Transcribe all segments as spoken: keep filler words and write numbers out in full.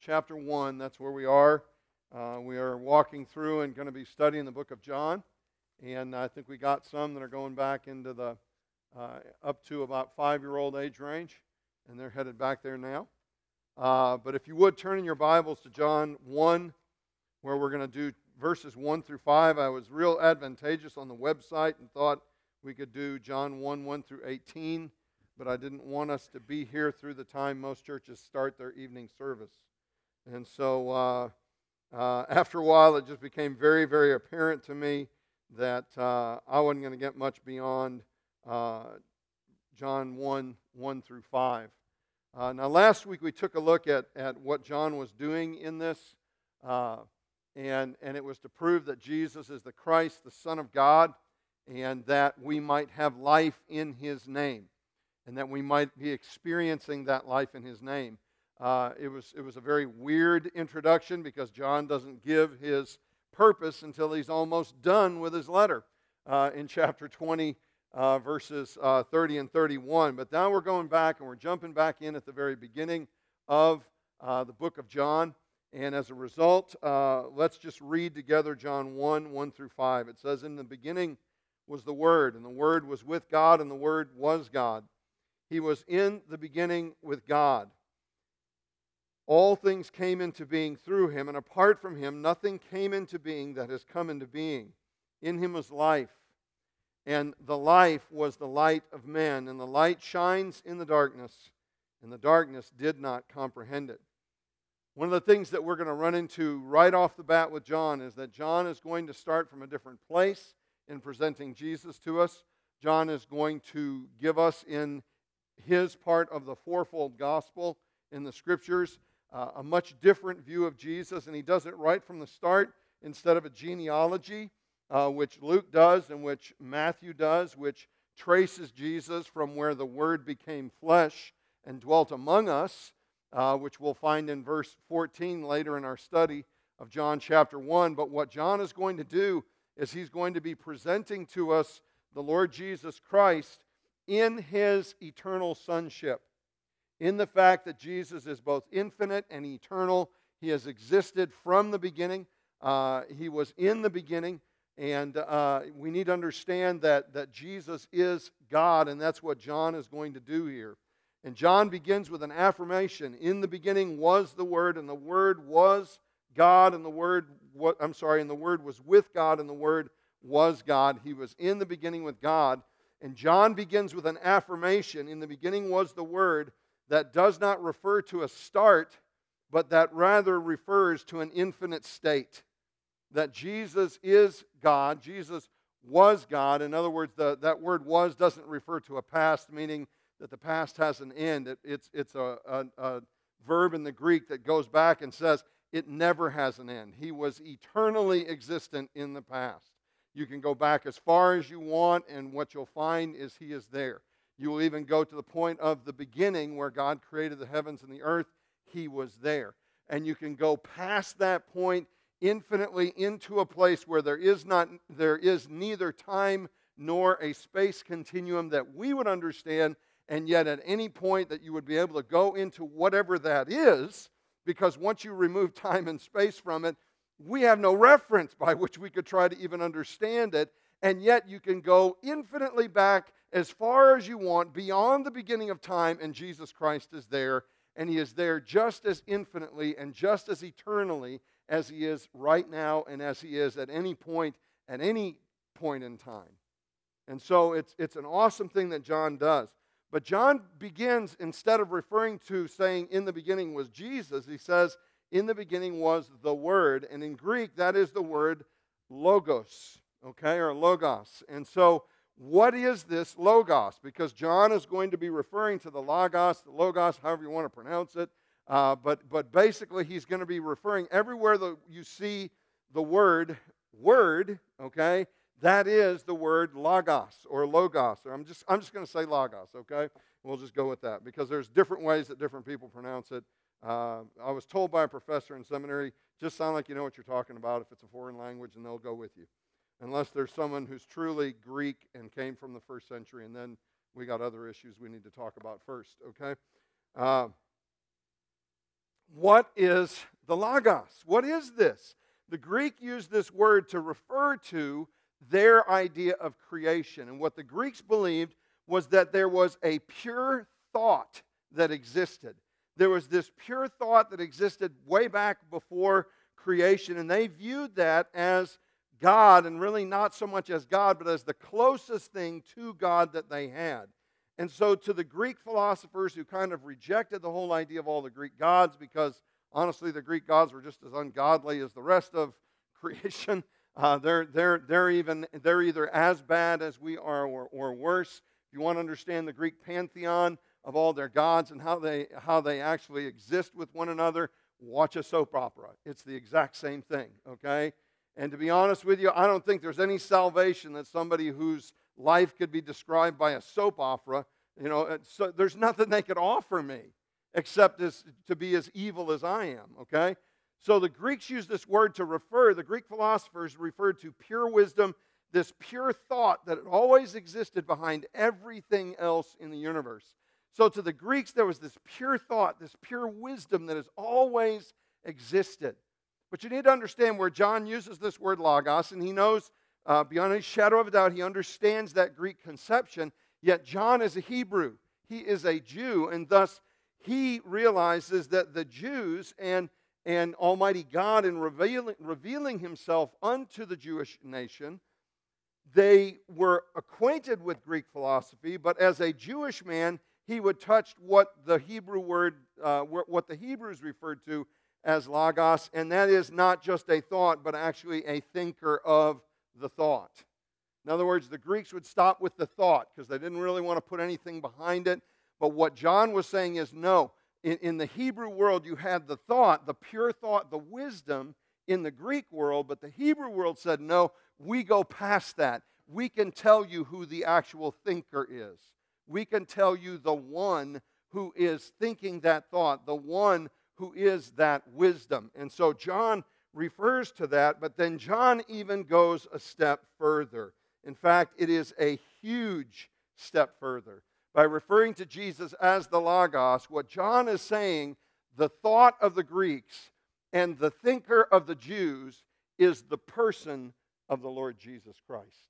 chapter one. That's where we are. Uh, we are walking through and going to be studying the book of John. And I think we got some that are going back into the uh, up to about five-year-old age range, and they're headed back there now. Uh, but if you would, turn in your Bibles to John one, where we're going to do verses one through five. I was real advantageous on the website and thought we could do John one, one through eighteen, but I didn't want us to be here through the time most churches start their evening service. And so uh, uh, after a while, it just became very, very apparent to me that uh, I wasn't going to get much beyond uh, John one, one through five. Uh, now, last week we took a look at, at what John was doing in this, uh, and, and it was to prove that Jesus is the Christ, the Son of God, and that we might have life in His name, and that we might be experiencing that life in His name. Uh, it was it was a very weird introduction because John doesn't give his purpose until he's almost done with his letter uh, in chapter twenty, uh, verses uh, thirty and thirty-one. But now we're going back and we're jumping back in at the very beginning of uh, the book of John. And as a result, uh, let's just read together John one, one through five. It says, "In the beginning was the Word, and the Word was with God, and the Word was God. He was in the beginning with God. All things came into being through Him, and apart from Him, nothing came into being that has come into being. In Him was life, and the life was the light of men, and the light shines in the darkness, and the darkness did not comprehend it." One of the things that we're going to run into right off the bat with John is that John is going to start from a different place in presenting Jesus to us. John is going to give us in his part of the fourfold gospel in the Scriptures uh, a much different view of Jesus, and he does it right from the start instead of a genealogy, uh, which Luke does and which Matthew does, which traces Jesus from where the Word became flesh and dwelt among us, uh, which we'll find in verse fourteen later in our study of John chapter one. But what John is going to do is he's going to be presenting to us the Lord Jesus Christ in His eternal sonship, in the fact that Jesus is both infinite and eternal. He has existed from the beginning. Uh, he was in the beginning, and uh, we need to understand that, that Jesus is God, and that's what John is going to do here. And John begins with an affirmation. In the beginning was the Word, and the Word was God, and the Word, what, I'm sorry, and the Word was with God, and the Word was God. He was in the beginning with God. And John begins with an affirmation. In the beginning was the Word, that does not refer to a start, but that rather refers to an infinite state. That Jesus is God. Jesus was God. In other words, the, that word was doesn't refer to a past, meaning that the past has an end. It, it's it's a, a, a verb in the Greek that goes back and says it never has an end. He was eternally existent in the past. You can go back as far as you want, and what you'll find is He is there. You will even go to the point of the beginning where God created the heavens and the earth. He was there. And you can go past that point infinitely into a place where there is not, there is neither time nor a space continuum that we would understand, and yet at any point that you would be able to go into whatever that is, because once you remove time and space from it, we have no reference by which we could try to even understand it, and yet you can go infinitely back as far as you want, beyond the beginning of time, and Jesus Christ is there, and He is there just as infinitely and just as eternally as He is right now and as He is at any point, at any point in time. And so it's, it's an awesome thing that John does. But John begins, instead of referring to saying in the beginning was Jesus, he says in the beginning was the Word, and in Greek that is the word logos, okay, or logos. And so what is this logos? Because John is going to be referring to the logos, the logos, however you want to pronounce it. Uh, but, but basically, he's going to be referring everywhere that you see the word, word, okay, that is the word logos or logos. Or I'm just, I'm just going to say logos, okay? We'll just go with that because there's different ways that different people pronounce it. Uh, I was told by a professor in seminary, just sound like you know what you're talking about if it's a foreign language, and they'll go with you. Unless there's someone who's truly Greek and came from the first century, and then we got other issues we need to talk about first, okay? Uh, what is the Logos? What is this? The Greek used this word to refer to their idea of creation. And what the Greeks believed was that there was a pure thought that existed. There was this pure thought that existed way back before creation, and they viewed that as God, and really not so much as God, but as the closest thing to God that they had. And so to the Greek philosophers who kind of rejected the whole idea of all the Greek gods, because honestly the Greek gods were just as ungodly as the rest of creation, uh, they're, they're, they're, even, they're either as bad as we are or, or worse. If you want to understand the Greek pantheon of all their gods and how they, how they actually exist with one another, watch a soap opera. It's the exact same thing, okay? And to be honest with you, I don't think there's any salvation that somebody whose life could be described by a soap opera, you know, so there's nothing they could offer me except as, to be as evil as I am, okay? So the Greeks use this word to refer, the Greek philosophers referred to pure wisdom, this pure thought that always existed behind everything else in the universe. So to the Greeks, there was this pure thought, this pure wisdom that has always existed. But you need to understand where John uses this word logos, and he knows uh, beyond a shadow of a doubt, he understands that Greek conception, yet John is a Hebrew. He is a Jew, and thus he realizes that the Jews and, and Almighty God, in revealing, revealing himself unto the Jewish nation, they were acquainted with Greek philosophy, but as a Jewish man, he would touch what the Hebrew word, uh, what the Hebrews referred to as logos, and that is not just a thought, but actually a thinker of the thought. In other words, the Greeks would stop with the thought because they didn't really want to put anything behind it. But what John was saying is, no, in, in the Hebrew world you had the thought, the pure thought, the wisdom in the Greek world, but the Hebrew world said, no, we go past that. We can tell you who the actual thinker is. We can tell you the one who is thinking that thought, the one who is that wisdom. And so John refers to that, but then John even goes a step further. In fact, it is a huge step further. By referring to Jesus as the Logos, what John is saying, the thought of the Greeks and the thinker of the Jews is the person of the Lord Jesus Christ.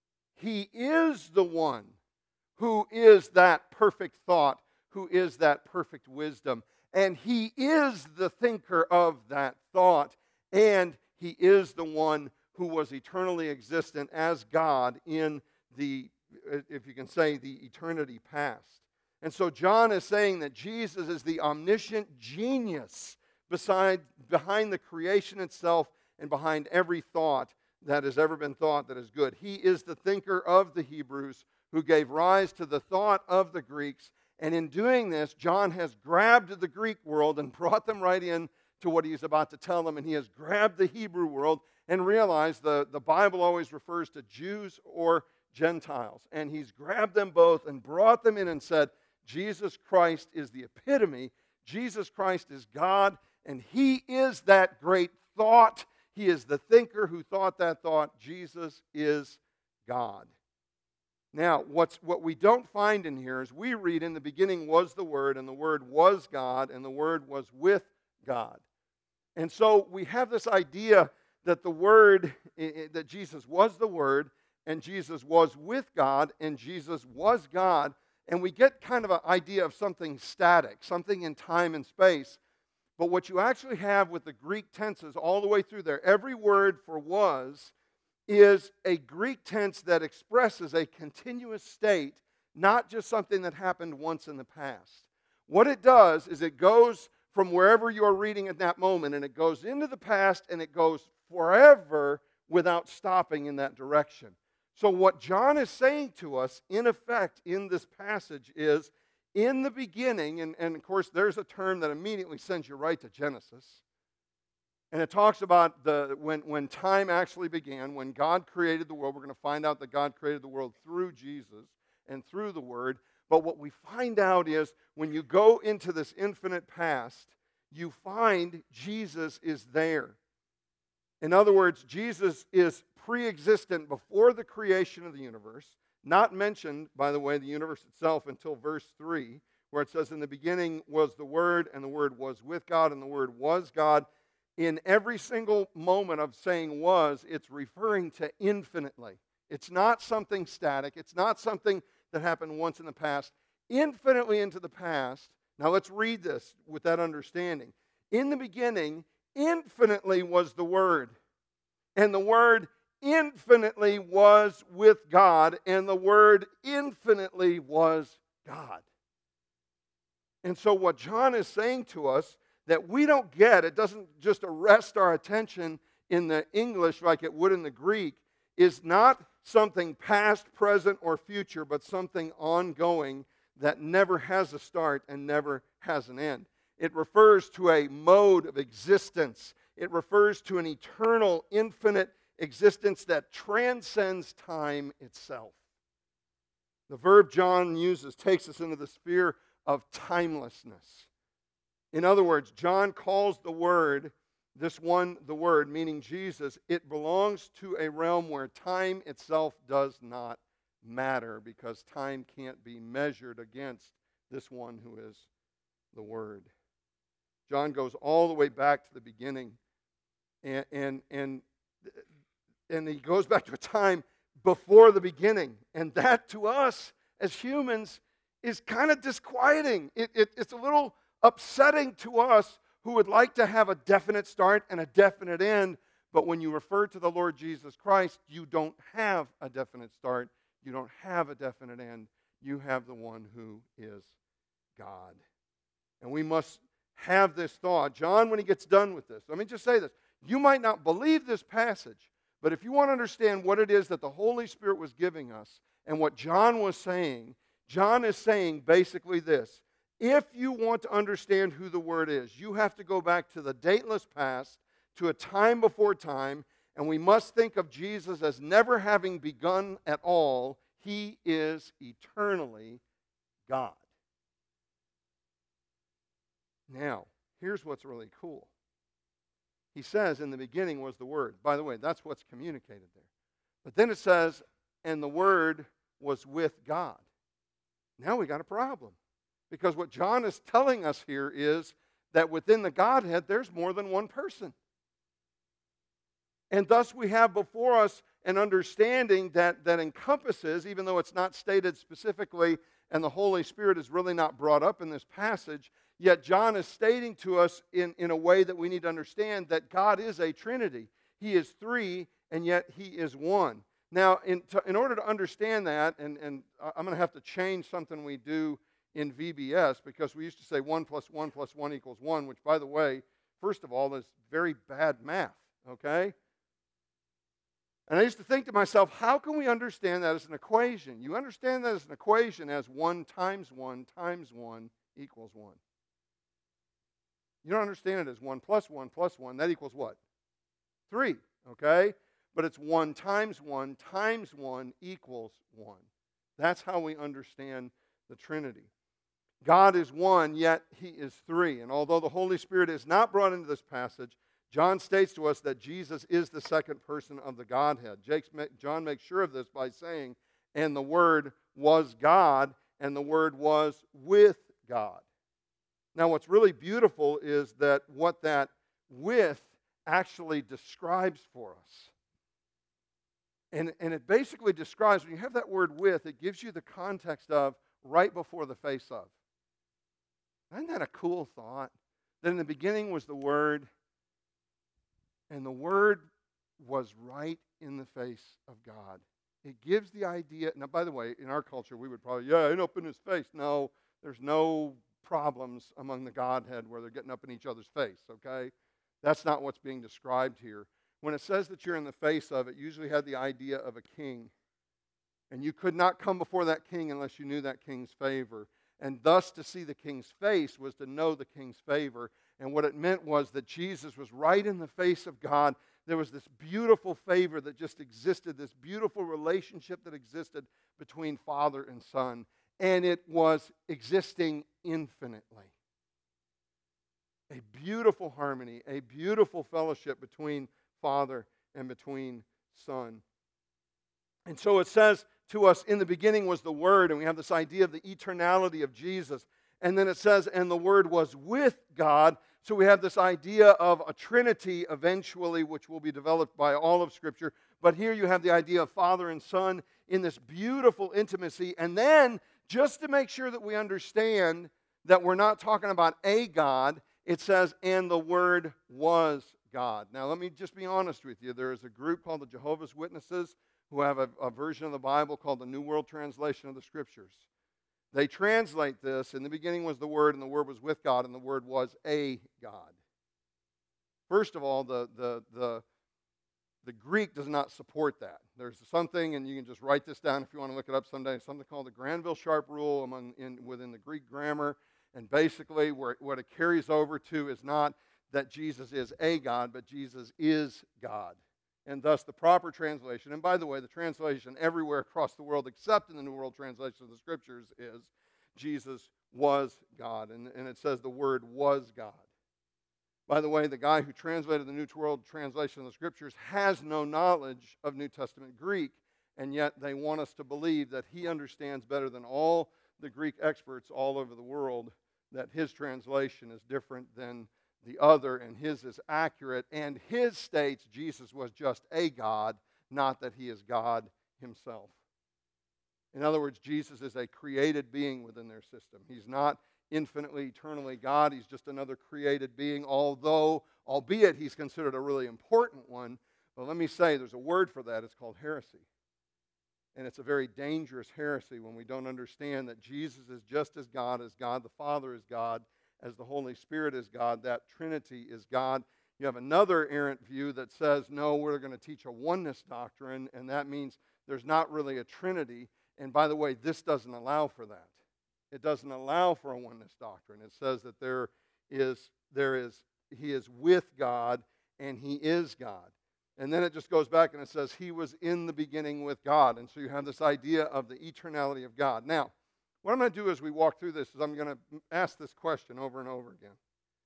He is the one who is that perfect thought, who is that perfect wisdom. And he is the thinker of that thought. And he is the one who was eternally existent as God in the, if you can say, the eternity past. And so John is saying that Jesus is the omniscient genius beside, behind the creation itself and behind every thought that has ever been thought that is good. He is the thinker of the Hebrews who gave rise to the thought of the Greeks. And in doing this, John has grabbed the Greek world and brought them right in to what he's about to tell them. And he has grabbed the Hebrew world and realized the, the Bible always refers to Jews or Gentiles. And he's grabbed them both and brought them in and said, Jesus Christ is the epitome. Jesus Christ is God, and he is that great thought. He is the thinker who thought that thought. Jesus is God. Now, what's, what we don't find in here is we read, in the beginning was the Word, and the Word was God, and the Word was with God. And so we have this idea that the Word, that Jesus was the Word, and Jesus was with God, and Jesus was God. And we get kind of an idea of something static, something in time and space. But what you actually have with the Greek tenses all the way through there, every word for was is a Greek tense that expresses a continuous state, not just something that happened once in the past. What it does is it goes from wherever you're reading at that moment, and it goes into the past, and it goes forever without stopping in that direction. So what John is saying to us, in effect, in this passage is, in the beginning, and, and of course there's a term that immediately sends you right to Genesis, and it talks about the when, when time actually began, when God created the world. We're going to find out that God created the world through Jesus and through the Word. But what we find out is, when you go into this infinite past, you find Jesus is there. In other words, Jesus is pre-existent before the creation of the universe, not mentioned, by the way, the universe itself until verse three, where it says, in the beginning was the Word, and the Word was with God, and the Word was God. In every single moment of saying was, it's referring to infinitely. It's not something static. It's not something that happened once in the past. Infinitely into the past. Now let's read this with that understanding. In the beginning, infinitely was the Word, and the Word infinitely was with God, and the Word infinitely was God. And so what John is saying to us that we don't get, it doesn't just arrest our attention in the English like it would in the Greek, is not something past, present, or future, but something ongoing that never has a start and never has an end. It refers to a mode of existence. It refers to an eternal, infinite existence that transcends time itself. The verb John uses takes us into the sphere of timelessness. In other words, John calls the Word, this one, the Word, meaning Jesus, it belongs to a realm where time itself does not matter, because time can't be measured against this one who is the Word. John goes all the way back to the beginning, and and and, and he goes back to a time before the beginning, and that to us as humans is kind of disquieting. It, it, it's a little upsetting to us who would like to have a definite start and a definite end, but when you refer to the Lord Jesus Christ, you don't have a definite start, you don't have a definite end, you have the one who is God. And we must have this thought. John, when he gets done with this, let me just say this. You might not believe this passage, but if you want to understand what it is that the Holy Spirit was giving us and what John was saying, John is saying basically this. If you want to understand who the Word is, you have to go back to the dateless past, to a time before time, and we must think of Jesus as never having begun at all. He is eternally God. Now, here's what's really cool. He says, in the beginning was the Word. By the way, that's what's communicated there. But then it says, and the Word was with God. Now we got a problem. Because what John is telling us here is that within the Godhead, there's more than one person. And thus we have before us an understanding that, that encompasses, even though it's not stated specifically, and the Holy Spirit is really not brought up in this passage, yet John is stating to us in, in a way that we need to understand that God is a Trinity. He is three, and yet He is one. Now, in, to, in order to understand that, and, and I'm going to have to change something we do in V B S, because we used to say one plus one plus one equals one, which, by the way, first of all, is very bad math, okay? And I used to think to myself, how can we understand that as an equation? You understand that as an equation as one times one times one equals one. You don't understand it as one plus one plus one. That equals what? three, okay? But it's one times one times one equals one. That's how we understand the Trinity. God is one, yet He is three. And although the Holy Spirit is not brought into this passage, John states to us that Jesus is the second person of the Godhead. John makes sure of this by saying, and the Word was God, and the Word was with God. Now, what's really beautiful is that what that with actually describes for us. And, and it basically describes, when you have that word with, it gives you the context of right before the face of. Isn't that a cool thought? That in the beginning was the Word, and the Word was right in the face of God. It gives the idea, now by the way, in our culture we would probably, yeah, ain't up in His face. No, there's no problems among the Godhead where they're getting up in each other's face, okay? That's not what's being described here. When it says that you're in the face of, it usually had the idea of a king. And you could not come before that king unless you knew that king's favor. And thus to see the king's face was to know the king's favor. And what it meant was that Jesus was right in the face of God. There was this beautiful favor that just existed, this beautiful relationship that existed between Father and Son. And it was existing infinitely. A beautiful harmony, a beautiful fellowship between Father and between Son. And so it says to us, in the beginning was the Word, and we have this idea of the eternality of Jesus. And then it says, and the Word was with God. So we have this idea of a Trinity eventually, which will be developed by all of Scripture. But here you have the idea of Father and Son in this beautiful intimacy. And then, just to make sure that we understand that we're not talking about a God, it says, and the Word was God. Now, let me just be honest with you. There is a group called the Jehovah's Witnesses who have a, a version of the Bible called the New World Translation of the Scriptures. They translate this, in the beginning was the Word, and the Word was with God, and the Word was a God. First of all, the, the, the, the Greek does not support that. There's something, and you can just write this down if you want to look it up someday, something called the Granville-Sharp rule among, in, within the Greek grammar. And basically, where, what it carries over to is not that Jesus is a God, but Jesus is God. And thus the proper translation, and by the way, the translation everywhere across the world except in the New World Translation of the Scriptures is Jesus was God. And, and it says the Word was God. By the way, the guy who translated the New World Translation of the Scriptures has no knowledge of New Testament Greek, and yet they want us to believe that he understands better than all the Greek experts all over the world that his translation is different than the other, and his is accurate, and his states Jesus was just a God, not that he is God himself. In other words, Jesus is a created being within their system. He's not infinitely, eternally God. He's just another created being, although, albeit he's considered a really important one. But let me say, there's a word for that. It's called heresy. And it's a very dangerous heresy when we don't understand that Jesus is just as God, as God the Father is God, as the Holy Spirit is God, that Trinity is God. You have another errant view that says, no, we're going to teach a oneness doctrine, and that means there's not really a Trinity. And by the way, this doesn't allow for that. It doesn't allow for a oneness doctrine. It says that there is, there is, he is with God, and he is God. And then it just goes back and it says, he was in the beginning with God. And so you have this idea of the eternality of God. Now, what I'm going to do as we walk through this is I'm going to ask this question over and over again.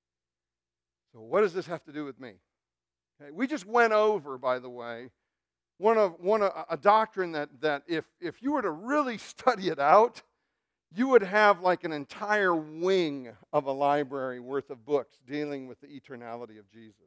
So what does this have to do with me? Okay, we just went over, by the way, one of one a, a doctrine that, that if, if you were to really study it out, you would have like an entire wing of a library worth of books dealing with the eternality of Jesus.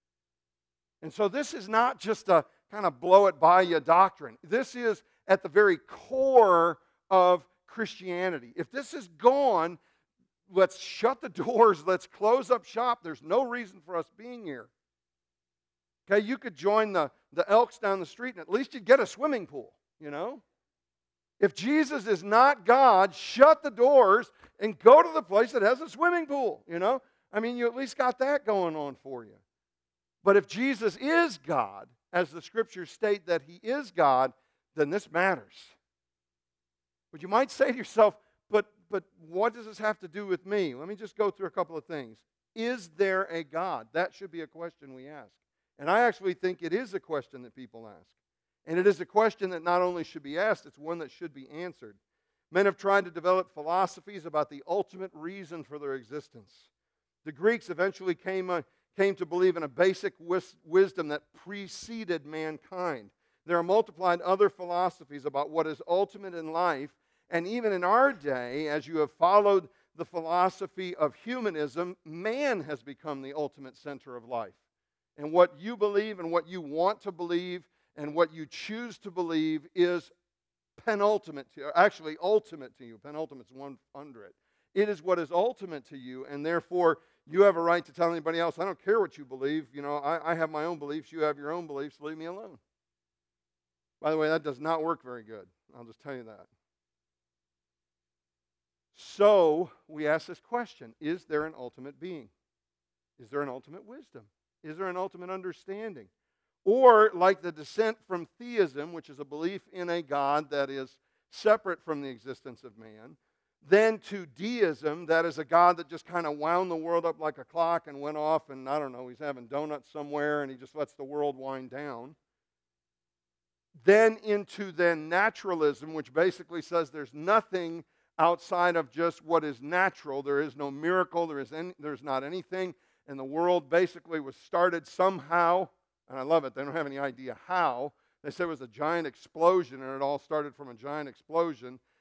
And so this is not just a kind of blow it by you doctrine. This is at the very core of Christianity. If this is gone, let's shut the doors, let's close up shop. There's no reason for us being here. Okay, you could join the, the Elks down the street and at least you'd get a swimming pool, you know? If Jesus is not God, shut the doors and go to the place that has a swimming pool, you know? I mean, you at least got that going on for you. But if Jesus is God, as the Scriptures state that he is God, then this matters. But you might say to yourself, but, but what does this have to do with me? Let me just go through a couple of things. Is there a God? That should be a question we ask. And I actually think it is a question that people ask. And it is a question that not only should be asked, it's one that should be answered. Men have tried to develop philosophies about the ultimate reason for their existence. The Greeks eventually came, uh, came to believe in a basic wis- wisdom that preceded mankind. There are multiplied other philosophies about what is ultimate in life. And even in our day, as you have followed the philosophy of humanism, man has become the ultimate center of life. And what you believe and what you want to believe and what you choose to believe is penultimate to you, actually ultimate to you. Penultimate's one under it. It is what is ultimate to you, and therefore you have a right to tell anybody else, I don't care what you believe. You know, I, I have my own beliefs, you have your own beliefs, leave me alone. By the way, that does not work very good. I'll just tell you that. So we ask this question, is there an ultimate being? Is there an ultimate wisdom? Is there an ultimate understanding? Or, like the descent from theism, which is a belief in a God that is separate from the existence of man, then to deism, that is a God that just kind of wound the world up like a clock and went off and, I don't know, he's having donuts somewhere and he just lets the world wind down. Then into then naturalism, which basically says there's nothing outside of just what is natural. There is no miracle, there is any, there's not anything, and the world basically was started somehow. And I love it. They don't have any idea how. They say it was a giant explosion, and it all started from a giant explosion.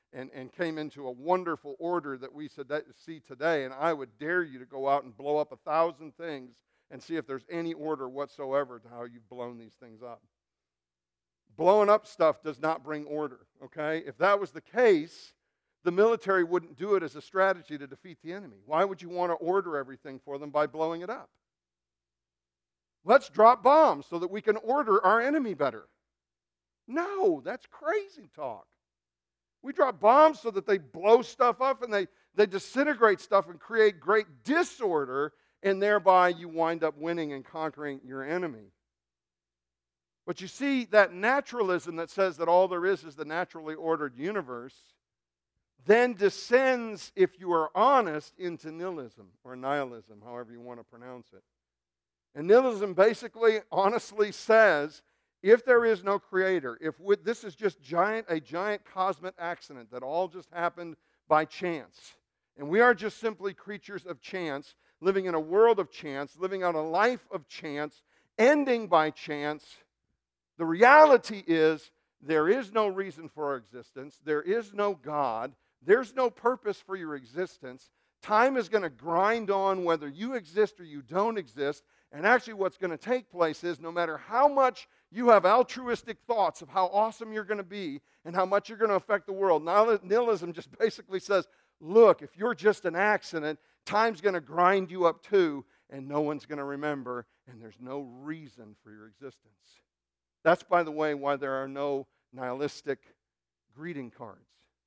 and, and came into a wonderful order that we see today, and I would dare you to go out and blow up a thousand things and see if there's any order whatsoever to how you've blown these things up. Blowing up stuff does not bring order, okay? If that was the case, the military wouldn't do it as a strategy to defeat the enemy. Why would you want to order everything for them by blowing it up? Let's drop bombs so that we can order our enemy better. No, that's crazy talk. We drop bombs so that they blow stuff up and they, they disintegrate stuff and create great disorder, and thereby you wind up winning and conquering your enemy. But you see, that naturalism that says that all there is is the naturally ordered universe then descends, if you are honest, into nihilism or nihilism, however you want to pronounce it. And nihilism basically, honestly says, if there is no creator, if we, this is just giant, a giant cosmic accident that all just happened by chance, and we are just simply creatures of chance, living in a world of chance, living out a life of chance, ending by chance, the reality is there is no reason for our existence. There is no God. There's no purpose for your existence. Time is going to grind on whether you exist or you don't exist. And actually what's going to take place is no matter how much you have altruistic thoughts of how awesome you're going to be and how much you're going to affect the world, nihilism just basically says, look, if you're just an accident, time's going to grind you up too, and no one's going to remember, and there's no reason for your existence. That's, by the way, why there are no nihilistic greeting cards.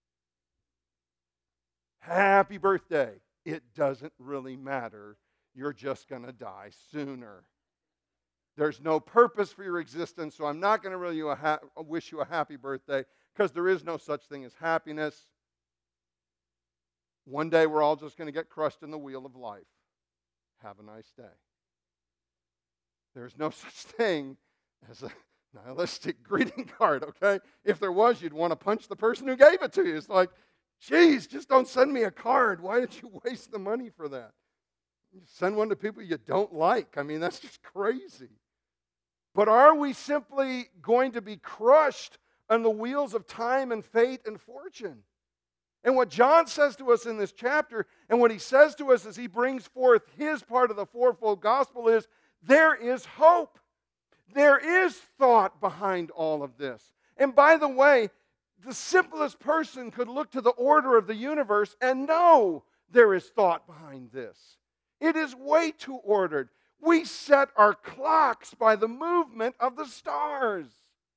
Happy birthday. It doesn't really matter. You're just going to die sooner. There's no purpose for your existence, so I'm not going to really you a ha- wish you a happy birthday because there is no such thing as happiness. One day we're all just going to get crushed in the wheel of life. Have a nice day. There's no such thing as a nihilistic greeting card, okay? If there was, you'd want to punch the person who gave it to you. It's like, geez, just don't send me a card. Why did you waste the money for that? You send one to people you don't like. I mean, that's just crazy. But are we simply going to be crushed on the wheels of time and fate and fortune? And what John says to us in this chapter, and what he says to us as he brings forth his part of the fourfold gospel is, there is hope. There is thought behind all of this. And by the way, the simplest person could look to the order of the universe and know there is thought behind this. It is way too ordered. We set our clocks by the movement of the stars,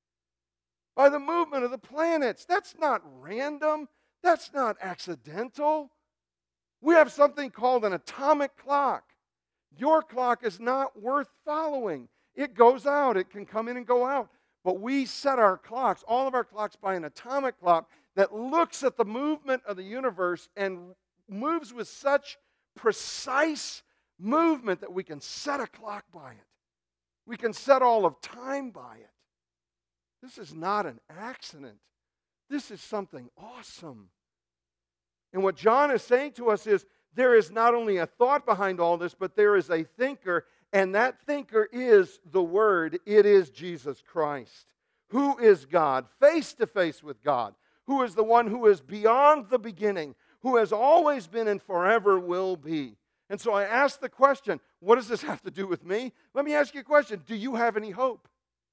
by the movement of the planets. That's not random. That's not accidental. We have something called an atomic clock. Your clock is not worth following. It goes out. It can come in and go out. But we set our clocks, all of our clocks, by an atomic clock that looks at the movement of the universe and moves with such precise movement that we can set a clock by it. We can set all of time by it. This is not an accident. This is something awesome. And what John is saying to us is there is not only a thought behind all this, but there is a thinker. And that thinker is the Word. It is Jesus Christ, who is God, face to face with God, who is the one who is beyond the beginning, who has always been and forever will be. And so I ask the question, what does this have to do with me? Let me ask you a question. Do you have any hope?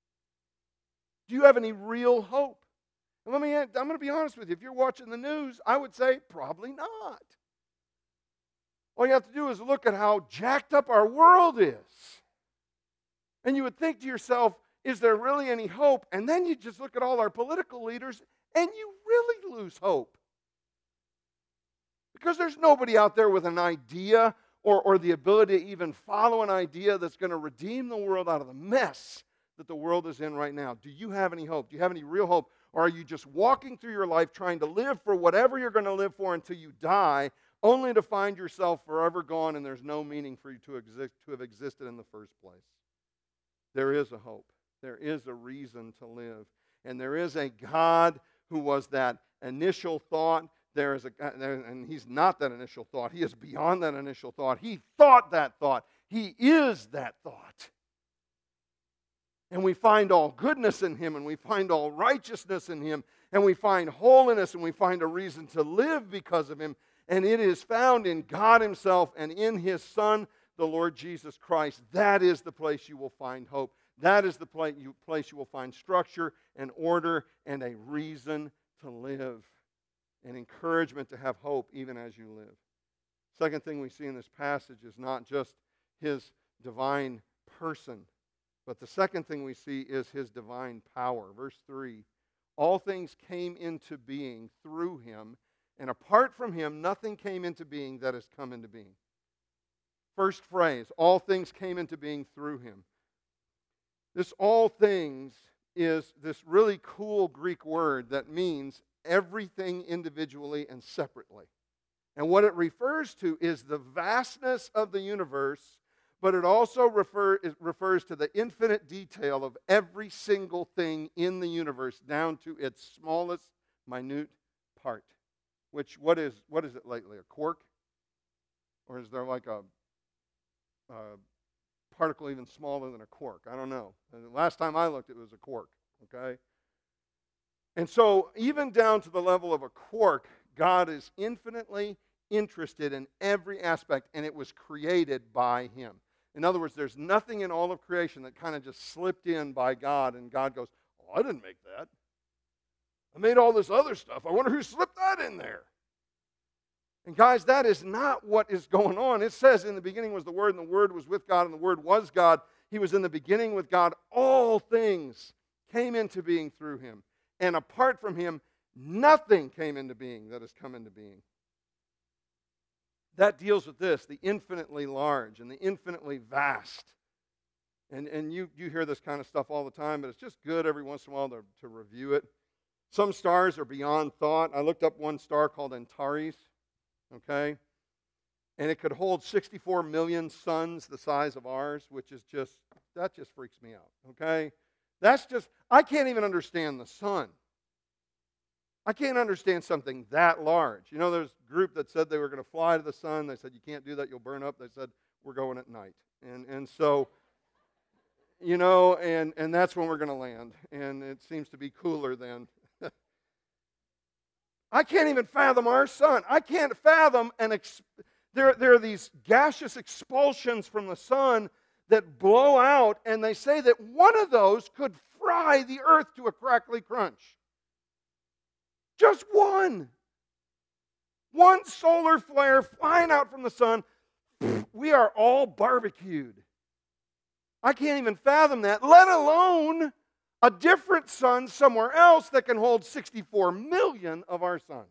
Do you have any real hope? And let me, I'm going to be honest with you. If you're watching the news, I would say probably not. All you have to do is look at how jacked up our world is. And you would think to yourself, is there really any hope? And then you just look at all our political leaders and you really lose hope. Because there's nobody out there with an idea or, or the ability to even follow an idea that's going to redeem the world out of the mess that the world is in right now. Do you have any hope? Do you have any real hope? Or are you just walking through your life trying to live for whatever you're going to live for until you die, only to find yourself forever gone and there's no meaning for you to exist, to have existed in the first place? There is a hope. There is a reason to live. And there is a God who was that initial thought. There is a, and he's not that initial thought. He is beyond that initial thought. He thought that thought. He is that thought. And we find all goodness in Him, and we find all righteousness in Him, and we find holiness, and we find a reason to live because of Him. And it is found in God Himself and in His Son, the Lord Jesus Christ. That is the place you will find hope. That is the place you, place you will find structure and order and a reason to live, and encouragement to have hope even as you live. Second thing we see in this passage is not just His divine person, but the second thing we see is His divine power. Verse three, all things came into being through Him, and apart from Him, nothing came into being that has come into being. First phrase, all things came into being through Him. This all things is this really cool Greek word that means everything individually and separately. And what it refers to is the vastness of the universe, but it also refer, it refers to the infinite detail of every single thing in the universe down to its smallest, minute part. Which, what is, what is it lately? A quark? Or is there like a, a particle even smaller than a quark? I don't know. And the last time I looked, it was a quark, okay? And so, even down to the level of a quark, God is infinitely interested in every aspect, and it was created by Him. In other words, there's nothing in all of creation that kind of just slipped in by God, and God goes, oh, I didn't make that. I made all this other stuff. I wonder who slipped that in there. And guys, that is not what is going on. It says in the beginning was the Word, and the Word was with God, and the Word was God. He was in the beginning with God. All things came into being through Him. And apart from Him, nothing came into being that has come into being. That deals with this, the infinitely large and the infinitely vast. And, and you, you hear this kind of stuff all the time, but it's just good every once in a while to, to review it. Some stars are beyond thought. I looked up one star called Antares, okay? And it could hold sixty-four million suns the size of ours, which is just, that just freaks me out, okay? That's just, I can't even understand the sun. I can't understand something that large. You know, there's a group that said they were going to fly to the sun. They said, you can't do that, you'll burn up. They said, we're going at night. And and so, you know, and, and that's when we're going to land. And it seems to be cooler then. I can't even fathom our sun. I can't fathom, an ex- there, there are these gaseous expulsions from the sun that blow out, and they say that one of those could fry the earth to a crackly crunch. Just one. One solar flare flying out from the sun. We are all barbecued. I can't even fathom that, let alone a different sun somewhere else that can hold sixty-four million of our suns.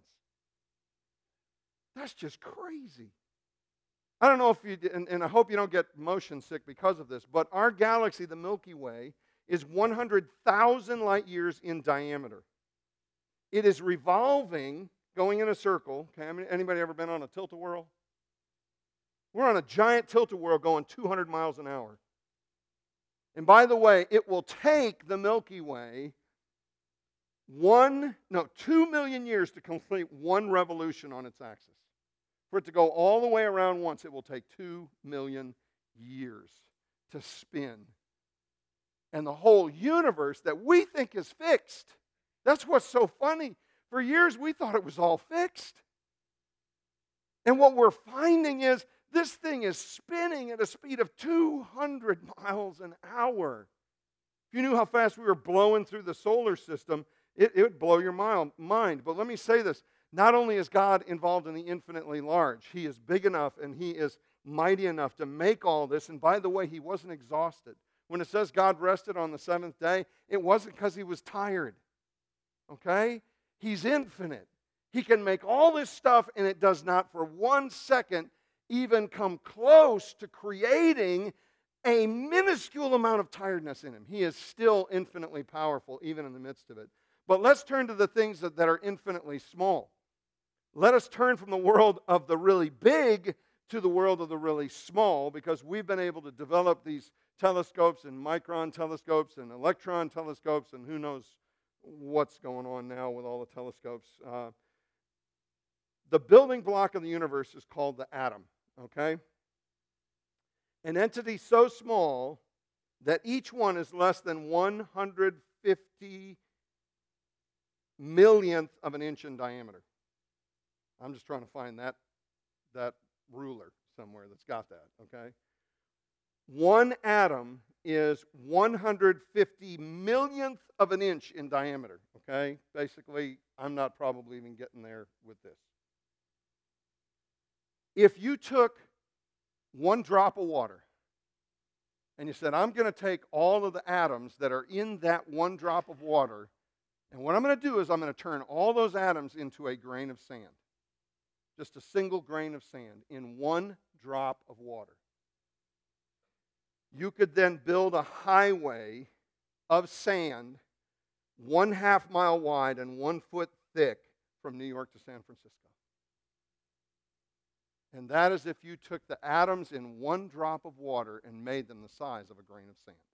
That's just crazy. I don't know if you, and, and I hope you don't get motion sick because of this, but our galaxy, the Milky Way, is one hundred thousand light years in diameter. It is revolving, going in a circle. Okay, I mean, anybody ever been on a tilt-a-whirl? We're on a giant tilt-a-whirl going two hundred miles an hour. And by the way, it will take the Milky Way one, no, two million years to complete one revolution on its axis. For it to go all the way around once, it will take two million years to spin. And the whole universe that we think is fixed, that's what's so funny. For years, we thought it was all fixed. And what we're finding is this thing is spinning at a speed of two hundred miles an hour. If you knew how fast we were blowing through the solar system, it, it would blow your mind. But let me say this. Not only is God involved in the infinitely large, He is big enough and He is mighty enough to make all this. And by the way, He wasn't exhausted. When it says God rested on the seventh day, it wasn't because He was tired. Okay? He's infinite. He can make all this stuff, and it does not for one second even come close to creating a minuscule amount of tiredness in Him. He is still infinitely powerful, even in the midst of it. But let's turn to the things that, that are infinitely small. Let us turn from the world of the really big to the world of the really small, because we've been able to develop these telescopes and micron telescopes and electron telescopes, and who knows what's going on now with all the telescopes. Uh, the building block of the universe is called the atom, okay? An entity so small that each one is less than one hundred fifty millionth of an inch in diameter. I'm just trying to find that, that ruler somewhere that's got that, okay? One atom is one hundred fifty millionth of an inch in diameter, okay? Basically, I'm not probably even getting there with this. If you took one drop of water and you said, I'm going to take all of the atoms that are in that one drop of water, and what I'm going to do is I'm going to turn all those atoms into a grain of sand. Just a single grain of sand in one drop of water. You could then build a highway of sand one half mile wide and one foot thick from New York to San Francisco. And that is if you took the atoms in one drop of water and made them the size of a grain of sand.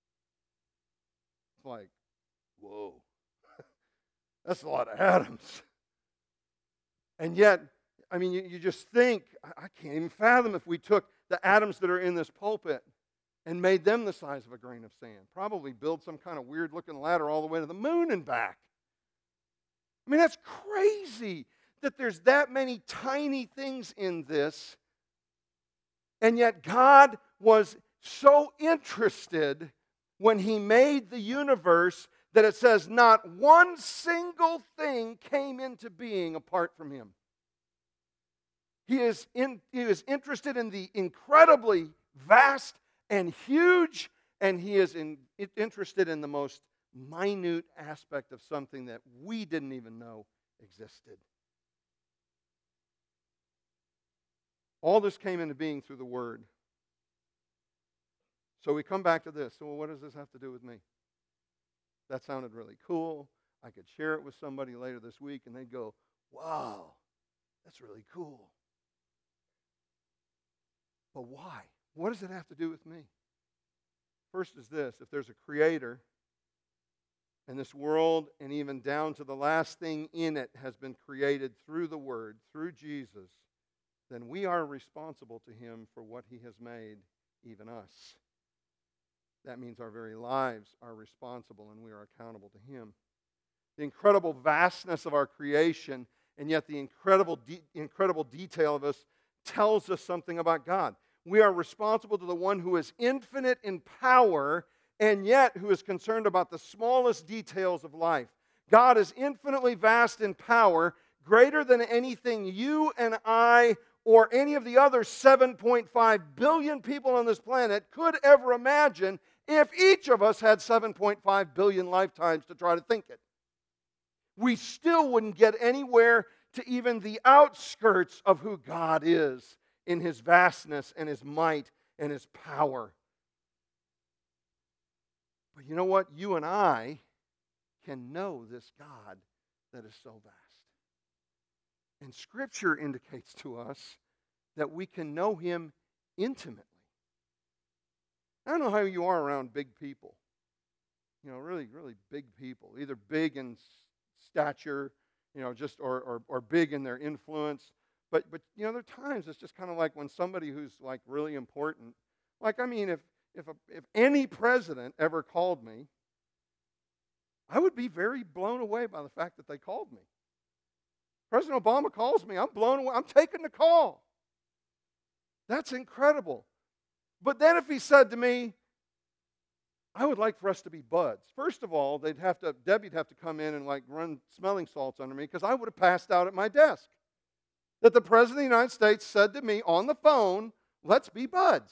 It's like, whoa, that's a lot of atoms. And yet, I mean, you, you just think, I, I can't even fathom if we took the atoms that are in this pulpit and made them the size of a grain of sand. Probably build some kind of weird-looking ladder all the way to the moon and back. I mean, that's crazy that there's that many tiny things in this, and yet God was so interested when He made the universe that it says not one single thing came into being apart from Him. He is, in, he is interested in the incredibly vast and huge, and He is in, interested in the most minute aspect of something that we didn't even know existed. All this came into being through the Word. So we come back to this. So what does this have to do with me? That sounded really cool. I could share it with somebody later this week, and they'd go, wow, that's really cool. But why? What does it have to do with me? First is this. If there's a creator, and this world, and even down to the last thing in it, has been created through the Word, through Jesus, then we are responsible to Him for what He has made, even us. That means our very lives are responsible and we are accountable to Him. The incredible vastness of our creation, and yet the incredible, de- incredible detail of us, tells us something about God. We are responsible to the one who is infinite in power, and yet who is concerned about the smallest details of life. God is infinitely vast in power, greater than anything you and I or any of the other seven point five billion people on this planet could ever imagine if each of us had seven point five billion lifetimes to try to think it. We still wouldn't get anywhere to even the outskirts of who God is in His vastness and His might and His power. But you know what? You and I can know this God that is so vast. And Scripture indicates to us that we can know Him intimately. I don't know how you are around big people. You know, really, really big people. Either big in stature, you know, just or, or, or big in their influence. But, but you know, there are times it's just kind of like when somebody who's like really important. Like, I mean, if, if, a, if any president ever called me, I would be very blown away by the fact that they called me. President Obama calls me, I'm blown away. I'm taking the call. That's incredible. But then if he said to me, I would like for us to be buds. First of all, they'd have to, Debbie'd have to come in and like run smelling salts under me because I would have passed out at my desk. That the President of the United States said to me on the phone, let's be buds.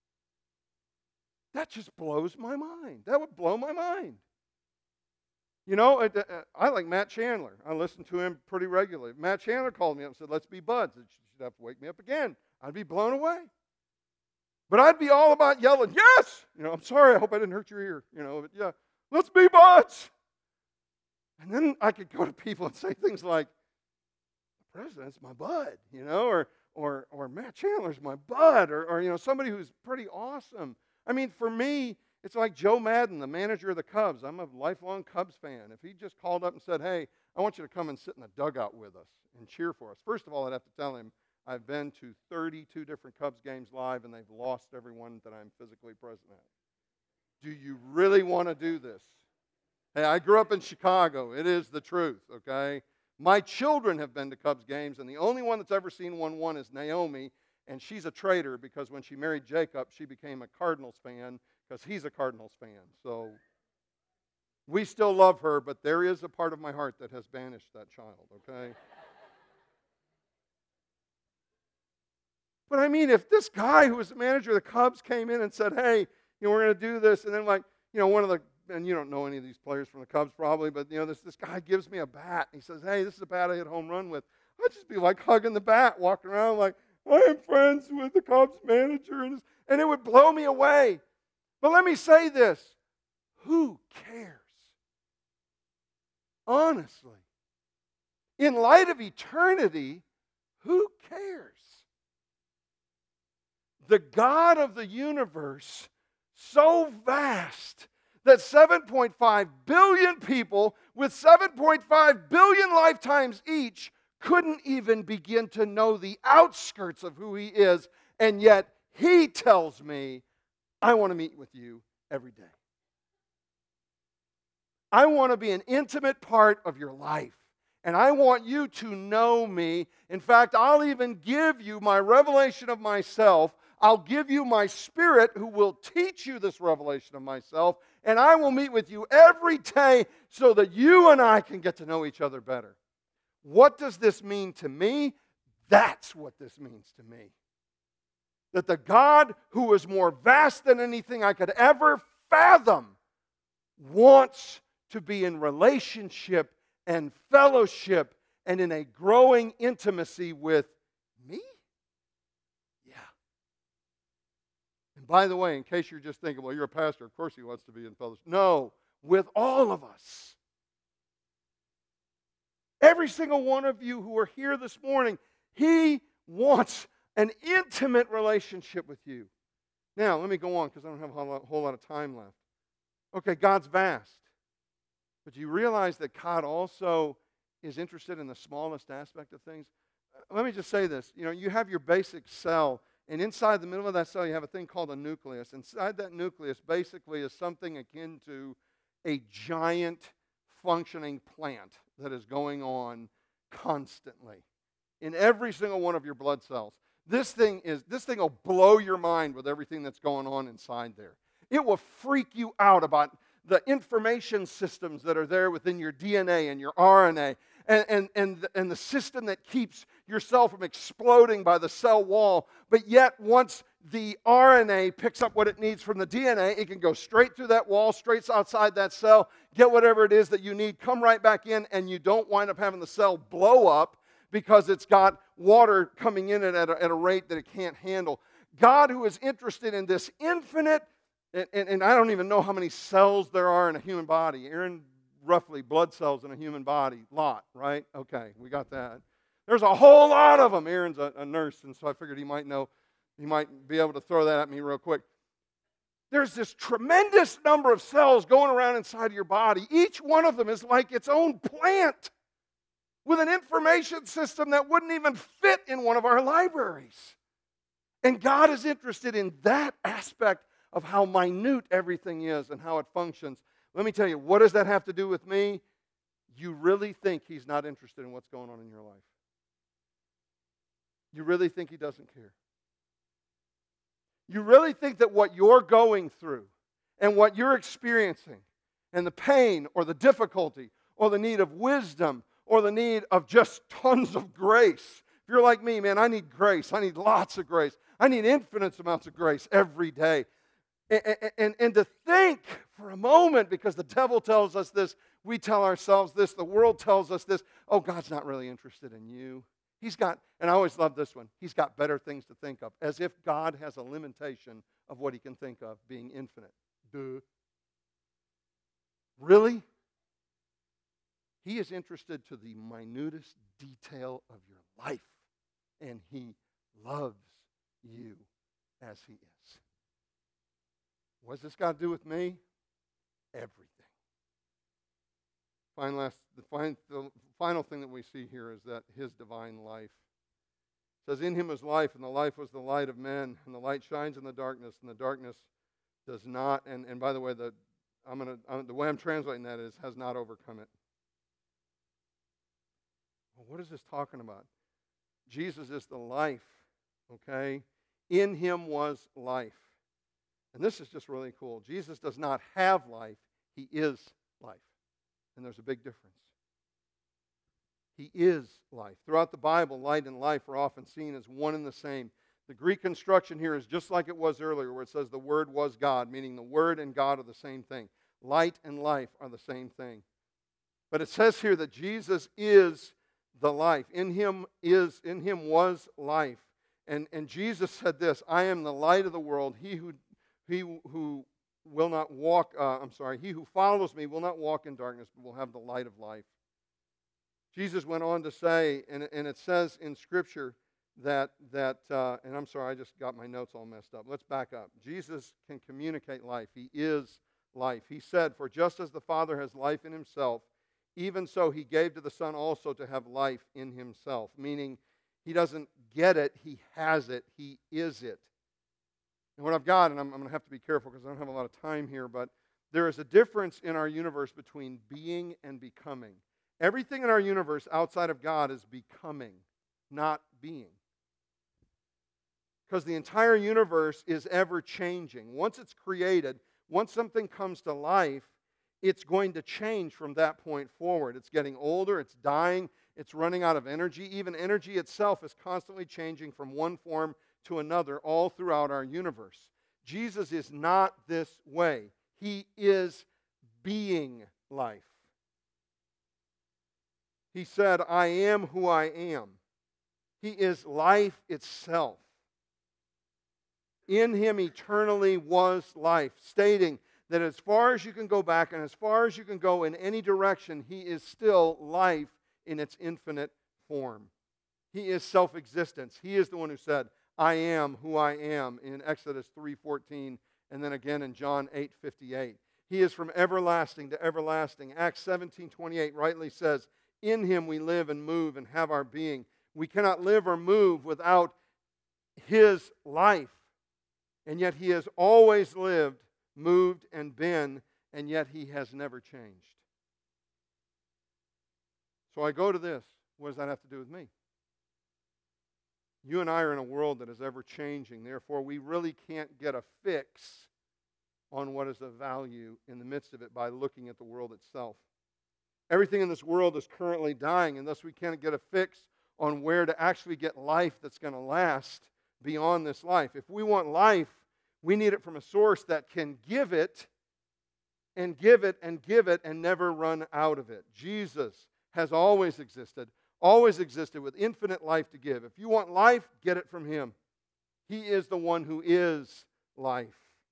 That just blows my mind. That would blow my mind. You know, uh, I like Matt Chandler. I listen to him pretty regularly. Matt Chandler called me up and said, let's be buds. She'd have to wake me up again. I'd be blown away. But I'd be all about yelling, yes! You know, I'm sorry, I hope I didn't hurt your ear. You know, but yeah, let's be buds. And then I could go to people and say things like, the president's my bud, you know, or or or Matt Chandler's my bud, or, or you know, somebody who's pretty awesome. I mean, for me, it's like Joe Madden, the manager of the Cubs. I'm a lifelong Cubs fan. If he just called up and said, hey, I want you to come and sit in the dugout with us and cheer for us. First of all, I'd have to tell him, I've been to thirty-two different Cubs games live, and they've lost every one that I'm physically present at. Do you really want to do this? Hey, I grew up in Chicago. It is the truth, okay? My children have been to Cubs games, and the only one that's ever seen one one is Naomi, and she's a traitor because when she married Jacob, she became a Cardinals fan because he's a Cardinals fan. So we still love her, but there is a part of my heart that has banished that child, okay? But I mean, if this guy who was the manager of the Cubs came in and said, hey, you know, we're going to do this, and then like, you know, one of the, and you don't know any of these players from the Cubs probably, but you know, this, this guy gives me a bat, and he says, hey, this is a bat I hit home run with. I'd just be like hugging the bat, walking around like, I am friends with the Cubs manager, and, and it would blow me away. But let me say this, who cares? Honestly, in light of eternity, who cares? The God of the universe, so vast that seven point five billion people with seven point five billion lifetimes each couldn't even begin to know the outskirts of who He is, and yet He tells me, I want to meet with you every day. I want to be an intimate part of your life. And I want you to know me. In fact, I'll even give you my revelation of myself. I'll give you my Spirit who will teach you this revelation of myself. And I will meet with you every day so that you and I can get to know each other better. What does this mean to me? That's what this means to me. That the God who is more vast than anything I could ever fathom wants to be in relationship and fellowship and in a growing intimacy with me? Yeah. And by the way, in case you're just thinking, well, you're a pastor, of course He wants to be in fellowship. No, with all of us. Every single one of you who are here this morning, He wants an intimate relationship with you. Now, let me go on because I don't have a whole lot of time left. Okay, God's vast. But do you realize that God also is interested in the smallest aspect of things? Let me just say this. You know, you have your basic cell, and inside the middle of that cell you have a thing called a nucleus. Inside that nucleus basically is something akin to a giant functioning plant that is going on constantly in every single one of your blood cells. This thing is this thing will blow your mind with everything that's going on inside there. It will freak you out about the information systems that are there within your D N A and your R N A, and, and, and, and the system that keeps your cell from exploding by the cell wall. But yet, once the R N A picks up what it needs from the D N A, it can go straight through that wall, straight outside that cell, get whatever it is that you need, come right back in, and you don't wind up having the cell blow up because it's got water coming in it at a, at a rate that it can't handle. God, who is interested in this infinite, and, and, and I don't even know how many cells there are in a human body. Aaron, roughly, blood cells in a human body. Lot, right? Okay, we got that. There's a whole lot of them. Aaron's a, a nurse, and so I figured he might know. He might be able to throw that at me real quick. There's this tremendous number of cells going around inside of your body. Each one of them is like its own plant with an information system that wouldn't even fit in one of our libraries. And God is interested in that aspect of how minute everything is and how it functions. Let me tell you, what does that have to do with me? You really think He's not interested in what's going on in your life? You really think He doesn't care? You really think that what you're going through and what you're experiencing and the pain or the difficulty or the need of wisdom or the need of just tons of grace, if you're like me, man, I need grace. I need lots of grace. I need infinite amounts of grace every day. And, and, and to think for a moment, because the devil tells us this, we tell ourselves this, the world tells us this, oh, God's not really interested in you. He's got, and I always love this one, He's got better things to think of, as if God has a limitation of what He can think of, being infinite. Duh. Really? He is interested to the minutest detail of your life, and He loves you as He is. What does this got to do with me? Everything. Final, last, the, fin, the final thing that we see here is that His divine life. It says, in Him was life, and the life was the light of men, and the light shines in the darkness, and the darkness does not, and, and by the way, the I'm gonna I'm, the way I'm translating that is has not overcome it. Well, what is this talking about? Jesus is the life, okay? In him was life. And this is just really cool. Jesus does not have life, he is life. And there's a big difference. He is life. Throughout the Bible, light and life are often seen as one and the same. The Greek construction here is just like it was earlier, where it says the Word was God, meaning the Word and God are the same thing. Light and life are the same thing. But it says here that Jesus is the life. In him is, in him was life. And, and Jesus said this, I am the light of the world. He who, he who will not walk, uh, I'm sorry, he who follows me will not walk in darkness, but will have the light of life. Jesus went on to say, and, and it says in Scripture, that, that uh, and I'm sorry, I just got my notes all messed up. Let's back up. Jesus can communicate life. He is life. He said, for just as the Father has life in himself, even so he gave to the Son also to have life in himself. Meaning, he doesn't get it, he has it, he is it. And what I've got, and I'm, I'm going to have to be careful because I don't have a lot of time here, but there is a difference in our universe between being and becoming. Everything in our universe outside of God is becoming, not being. Because the entire universe is ever changing. Once it's created, once something comes to life, it's going to change from that point forward. It's getting older, it's dying, it's running out of energy. Even energy itself is constantly changing from one form to another all throughout our universe. Jesus is not this way. He is being life. He said, I am who I am. He is life itself. In him eternally was life, stating that as far as you can go back and as far as you can go in any direction, he is still life in its infinite form. He is self-existence. He is the one who said, I am who I am in Exodus three fourteen and then again in John eight fifty-eight. He is from everlasting to everlasting. Acts seventeen twenty-eight rightly says, in him we live and move and have our being. We cannot live or move without his life. And yet he has always lived, moved, and been, and yet he has never changed. So I go to this. What does that have to do with me? You and I are in a world that is ever changing. Therefore, we really can't get a fix on what is of value in the midst of it by looking at the world itself. Everything in this world is currently dying, and thus we can't get a fix on where to actually get life that's going to last beyond this life. If we want life, we need it from a source that can give it and give it and give it and never run out of it. Jesus has always existed, always existed with infinite life to give. If you want life, get it from him. He is the one who is life.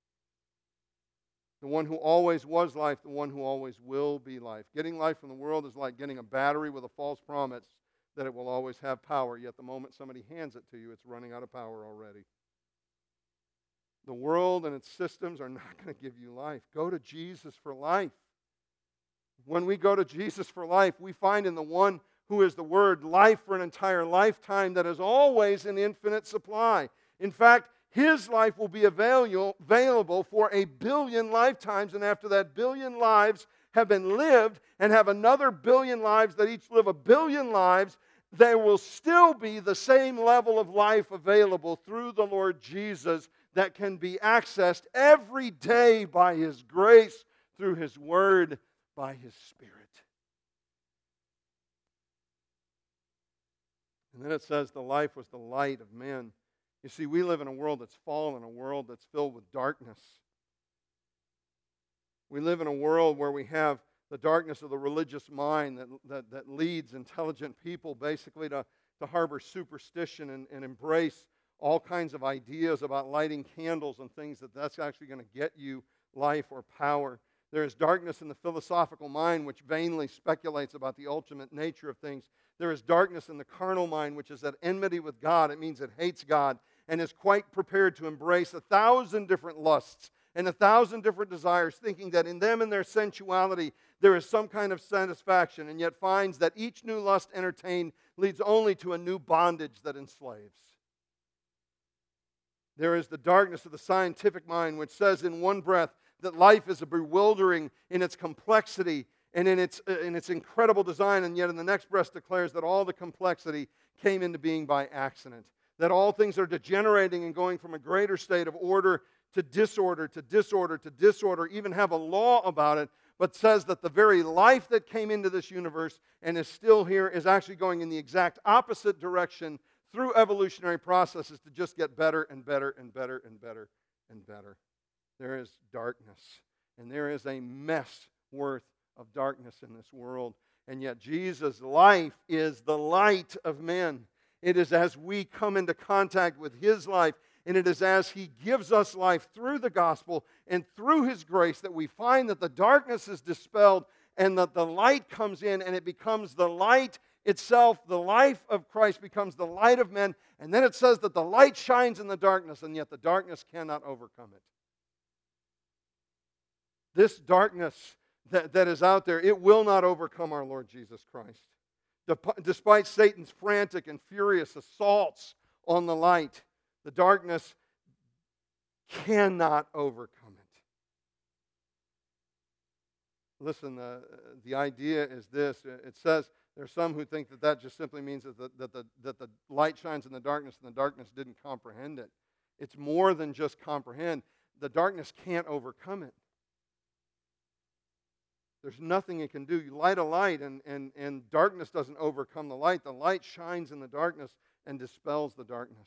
The one who always was life, the one who always will be life. Getting life from the world is like getting a battery with a false promise that it will always have power, yet the moment somebody hands it to you, it's running out of power already. The world and its systems are not going to give you life. Go to Jesus for life. When we go to Jesus for life, we find in the one who is the Word life for an entire lifetime that is always in infinite supply. In fact, his life will be avail- available for a billion lifetimes, and after that billion lives have been lived and have another billion lives that each live a billion lives, there will still be the same level of life available through the Lord Jesus that can be accessed every day by his grace, through his Word, by his Spirit. And then it says the life was the light of men. You see, we live in a world that's fallen, a world that's filled with darkness. We live in a world where we have the darkness of the religious mind that, that, that leads intelligent people basically to, to harbor superstition and, and embrace all kinds of ideas about lighting candles and things that that's actually going to get you life or power. There is darkness in the philosophical mind which vainly speculates about the ultimate nature of things. There is darkness in the carnal mind which is at enmity with God. It means it hates God and is quite prepared to embrace a thousand different lusts and a thousand different desires, thinking that in them and their sensuality there is some kind of satisfaction, and yet finds that each new lust entertained leads only to a new bondage that enslaves. There is the darkness of the scientific mind, which says in one breath that life is a bewildering in its complexity and in its, in its incredible design, and yet in the next breath declares that all the complexity came into being by accident. That all things are degenerating and going from a greater state of order to disorder, to disorder, to disorder, even have a law about it, but says that the very life that came into this universe and is still here is actually going in the exact opposite direction through evolutionary processes to just get better and better and better and better and better. There is darkness, and there is a mess worth of darkness in this world. And yet Jesus' life is the light of men. It is as we come into contact with His life, and it is as He gives us life through the gospel and through His grace that we find that the darkness is dispelled and that the light comes in, and it becomes the light itself. The life of Christ becomes the light of men. And then it says that the light shines in the darkness, and yet the darkness cannot overcome it. This darkness that, that is out there, it will not overcome our Lord Jesus Christ. Despite Satan's frantic and furious assaults on the light, the darkness cannot overcome it. Listen, the, the idea is this. It says, there are some who think that that just simply means that the, that, the, that the light shines in the darkness and the darkness didn't comprehend it. It's more than just comprehend. The darkness can't overcome it. There's nothing it can do. You light a light and, and, and darkness doesn't overcome the light. The light shines in the darkness and dispels the darkness.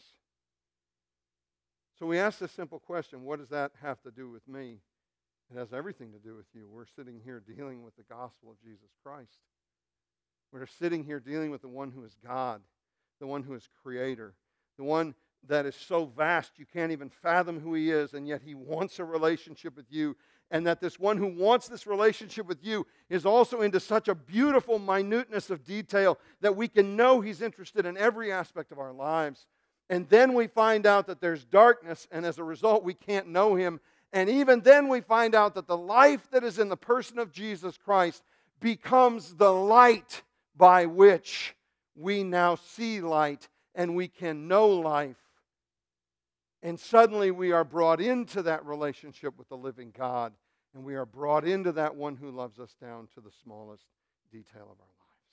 So we ask this simple question, what does that have to do with me? It has everything to do with you. We're sitting here dealing with the gospel of Jesus Christ. We're sitting here dealing with the one who is God, the one who is creator, the one that is so vast you can't even fathom who He is, and yet He wants a relationship with you. And that this one who wants this relationship with you is also into such a beautiful minuteness of detail that we can know He's interested in every aspect of our lives. And then we find out that there's darkness, and as a result we can't know Him. And even then we find out that the life that is in the person of Jesus Christ becomes the light by which we now see light and we can know life. And suddenly we are brought into that relationship with the living God. And we are brought into that one who loves us down to the smallest detail of our lives.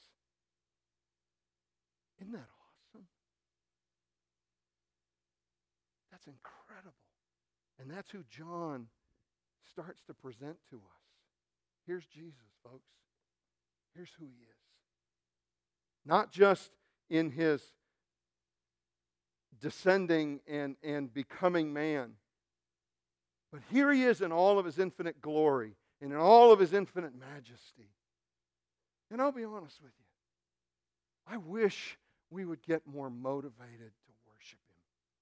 Isn't that awesome? That's incredible. And that's who John starts to present to us. Here's Jesus, folks. Here's who He is. Not just in His descending and, and becoming man. But here He is in all of His infinite glory and in all of His infinite majesty. And I'll be honest with you. I wish we would get more motivated to worship Him.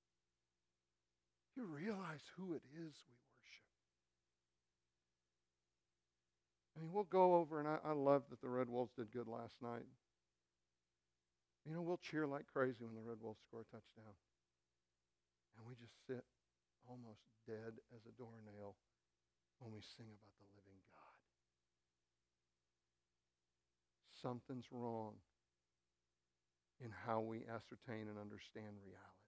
You realize who it is we worship. I mean, we'll go over, and I, I love that the Red Wolves did good last night. You know, we'll cheer like crazy when the Red Wolves score a touchdown. And we just sit almost dead as a doornail when we sing about the living God. Something's wrong in how we ascertain and understand reality.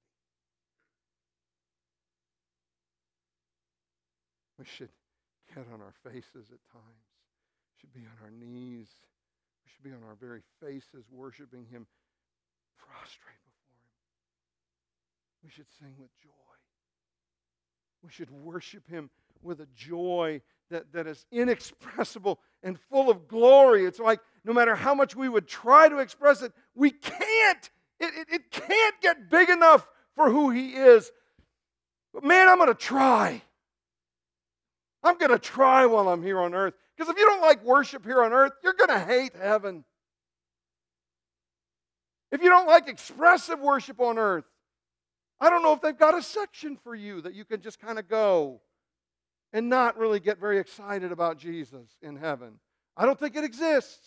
We should get on our faces at times. We should be on our knees. We should be on our very faces worshiping Him, prostrate before Him. We should sing with joy. We should worship Him with a joy that, that is inexpressible and full of glory. It's like no matter how much we would try to express it, we can't. It, it, it can't get big enough for who He is. But man, I'm going to try. I'm going to try while I'm here on earth. Because if you don't like worship here on earth, you're going to hate heaven. If you don't like expressive worship on earth, I don't know if they've got a section for you that you can just kind of go and not really get very excited about Jesus in heaven. I don't think it exists.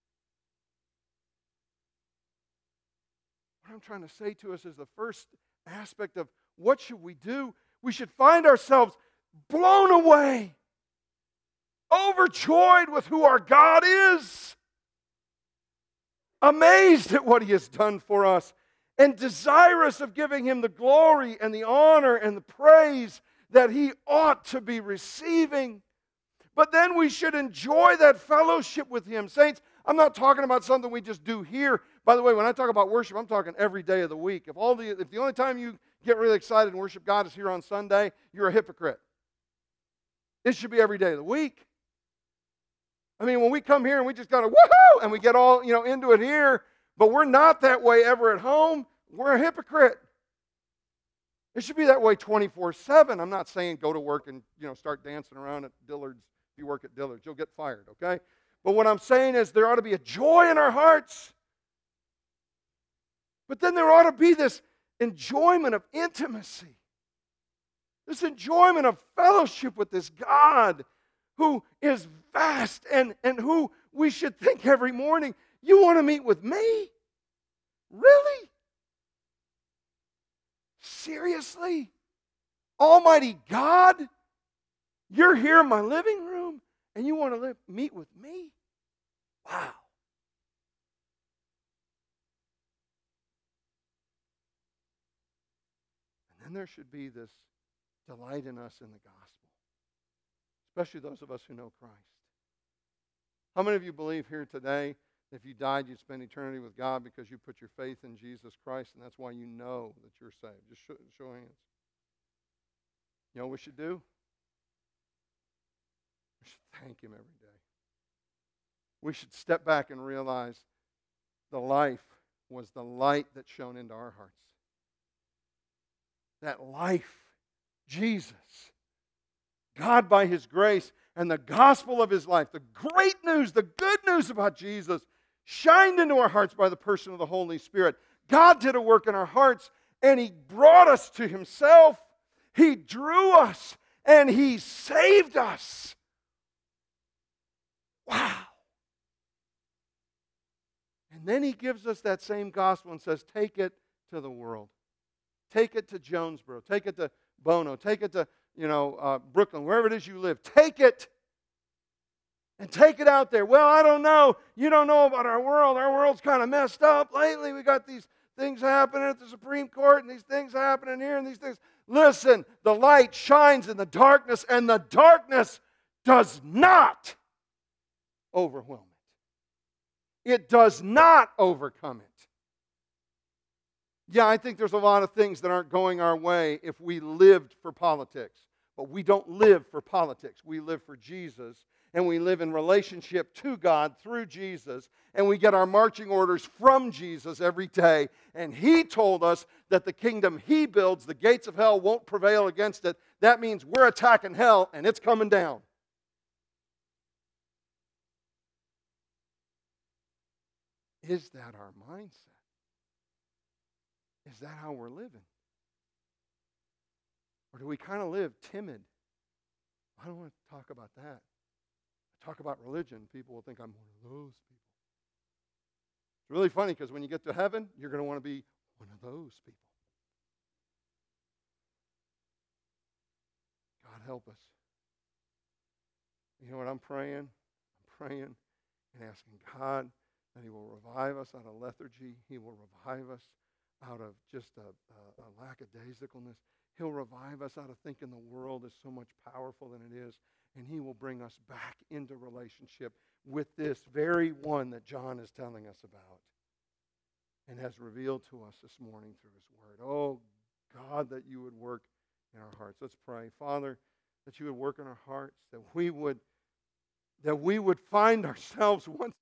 What I'm trying to say to us is the first aspect of what should we do? We should find ourselves blown away, overjoyed with who our God is, amazed at what He has done for us, and desirous of giving Him the glory and the honor and the praise that He ought to be receiving. But then we should enjoy that fellowship with Him. Saints, I'm not talking about something we just do here. By the way, when I talk about worship, I'm talking every day of the week. If all the if the only time you get really excited and worship God is here on Sunday, you're a hypocrite. It should be every day of the week. I mean, when we come here and we just got to woohoo, and we get all, you know, into it here, but we're not that way ever at home, we're a hypocrite. It should be that way twenty-four seven. I'm not saying go to work and, you know, start dancing around at Dillard's. If you work at Dillard's, you'll get fired, okay? But what I'm saying is there ought to be a joy in our hearts. But then there ought to be this enjoyment of intimacy. This enjoyment of fellowship with this God who is vast and, and who we should think every morning, you want to meet with me? Really? Seriously? Almighty God? You're here in my living room and you want to live, meet with me? Wow. And then there should be this delight in us in the gospel, especially those of us who know Christ. How many of you believe here today that if you died, you'd spend eternity with God because you put your faith in Jesus Christ, and that's why you know that you're saved? Just show, show hands. You know what we should do? We should thank Him every day. We should step back and realize the life was the light that shone into our hearts. That life, Jesus, God by His grace and the gospel of His life, the great news, the good news about Jesus, shined into our hearts by the person of the Holy Spirit. God did a work in our hearts and He brought us to Himself. He drew us and He saved us. Wow. And then He gives us that same gospel and says, take it to the world. Take it to Jonesboro. Take it to Bono. Take it to, you know, uh, Brooklyn, wherever it is you live. Take it and take it out there. Well, I don't know. You don't know about our world. Our world's kind of messed up lately. We got these things happening at the Supreme Court and these things happening here and these things. Listen, the light shines in the darkness and the darkness does not overwhelm it. It does not overcome it. Yeah, I think there's a lot of things that aren't going our way if we lived for politics. But we don't live for politics. We live for Jesus. And we live in relationship to God through Jesus. And we get our marching orders from Jesus every day. And He told us that the kingdom He builds, the gates of hell won't prevail against it. That means we're attacking hell and it's coming down. Is that our mindset? Is that how we're living? Or do we kind of live timid? I don't want to talk about that. I talk about religion, people will think I'm one of those people. It's really funny because when you get to heaven, you're going to want to be one of those people. God help us. You know what I'm praying? I'm praying and asking God that He will revive us out of lethargy. He will revive us out of just a, a, a lackadaisicalness. He'll revive us out of thinking the world is so much powerful than it is. And He will bring us back into relationship with this very one that John is telling us about and has revealed to us this morning through His Word. Oh, God, that You would work in our hearts. Let's pray. Father, that You would work in our hearts, that we would, that we would find ourselves once